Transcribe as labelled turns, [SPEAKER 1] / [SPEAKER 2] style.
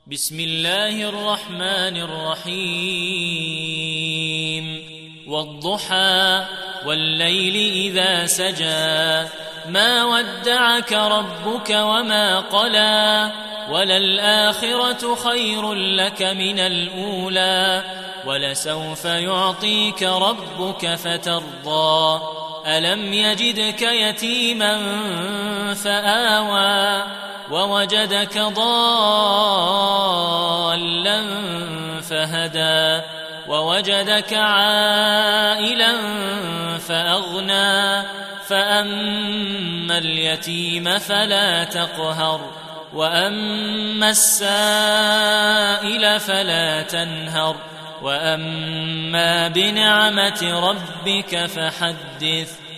[SPEAKER 1] بسم الله الرحمن الرحيم والضحى والليل إذا سجى ما ودعك ربك وما قلى وللآخرة خير لك من الأولى ولسوف يعطيك ربك فترضى ألم يجدك يتيما فآوى ووجدك ضالا فهدى ووجدك عائلا فأغنى فأما اليتيم فلا تقهر وأما السائل فلا تنهر وأما بنعمة ربك فحدث